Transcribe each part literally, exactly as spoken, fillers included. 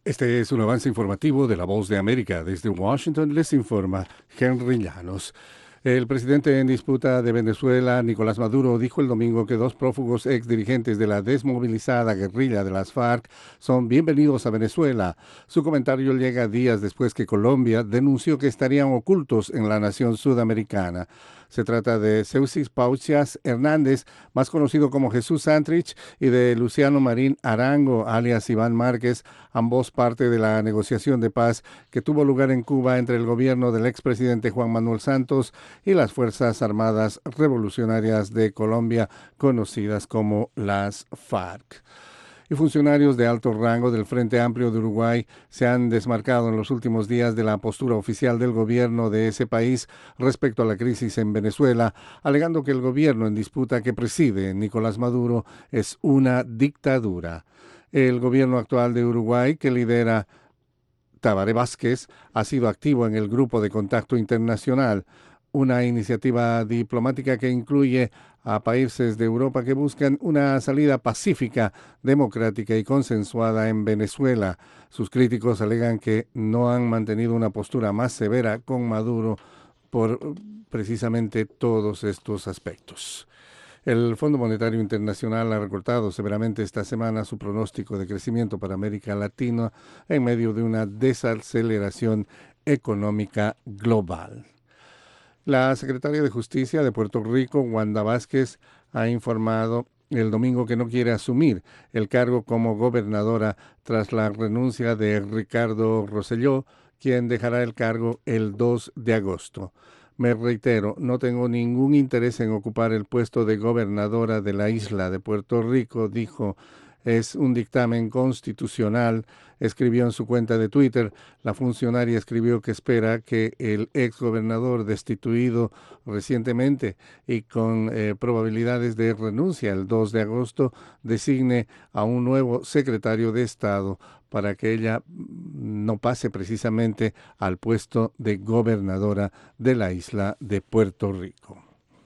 Este es un avance informativo de La Voz de América. Desde Washington les informa Henry Llanos. El presidente en disputa de Venezuela, Nicolás Maduro, dijo el domingo que dos prófugos exdirigentes de la desmovilizada guerrilla de las FARC son bienvenidos a Venezuela. Su comentario llega días después que Colombia denunció que estarían ocultos en la nación sudamericana. Se trata de Seuxis Pausias Hernández, más conocido como Jesús Santrich, y de Luciano Marín Arango, alias Iván Márquez, ambos parte de la negociación de paz que tuvo lugar en Cuba entre el gobierno del expresidente Juan Manuel Santos y las Fuerzas Armadas Revolucionarias de Colombia, conocidas como las FARC. Y funcionarios de alto rango del Frente Amplio de Uruguay se han desmarcado en los últimos días de la postura oficial del gobierno de ese país respecto a la crisis en Venezuela, alegando que el gobierno en disputa que preside Nicolás Maduro es una dictadura. El gobierno actual de Uruguay, que lidera Tabaré Vázquez, ha sido activo en el Grupo de Contacto Internacional, una iniciativa diplomática que incluye a países de Europa que buscan una salida pacífica, democrática y consensuada en Venezuela. Sus críticos alegan que no han mantenido una postura más severa con Maduro por precisamente todos estos aspectos. El Fondo Monetario Internacional ha recortado severamente esta semana su pronóstico de crecimiento para América Latina en medio de una desaceleración económica global. La secretaria de Justicia de Puerto Rico, Wanda Vázquez, ha informado el domingo que no quiere asumir el cargo como gobernadora tras la renuncia de Ricardo Rosselló, quien dejará el cargo el dos de agosto. Me reitero, no tengo ningún interés en ocupar el puesto de gobernadora de la isla de Puerto Rico, dijo. Es un dictamen constitucional, escribió en su cuenta de Twitter. La funcionaria escribió que espera que el exgobernador destituido recientemente y con eh, probabilidades de renuncia el dos de agosto designe a un nuevo secretario de Estado para que ella no pase precisamente al puesto de gobernadora de la isla de Puerto Rico.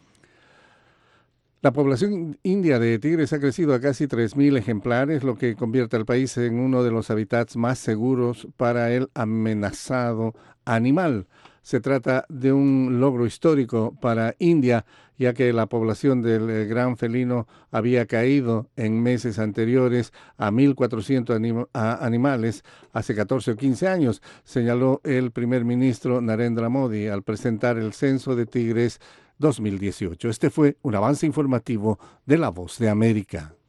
La población india de tigres ha crecido a casi tres mil ejemplares, lo que convierte al país en uno de los hábitats más seguros para el amenazado animal. Se trata de un logro histórico para India, ya que la población del gran felino había caído en meses anteriores a mil cuatrocientos anim- a animales hace catorce o quince años, señaló el primer ministro Narendra Modi al presentar el censo de tigres dos mil dieciocho. Este fue un avance informativo de La Voz de América.